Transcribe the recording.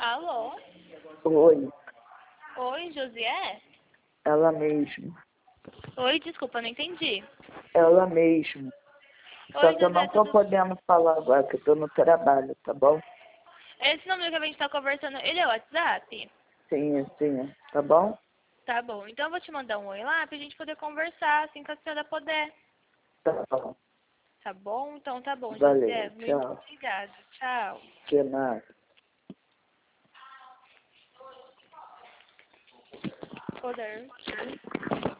Alô? Oi, Oi, Josié? ela mesmo. Oi, desculpa, não entendi. Ela mesmo. Só Oi, que eu José, não tô tudo... podendo falar agora, que eu tô no trabalho, tá bom? Esse número que a gente tá conversando, ele é o WhatsApp? Sim, sim, tá bom? Tá bom, então eu vou te mandar um oi lá pra gente poder conversar, assim que a senhora puder. Tá bom. Tá bom? Então tá bom, Valeu, José. Muito tchau. obrigada. Tchau. Que nada. Poder.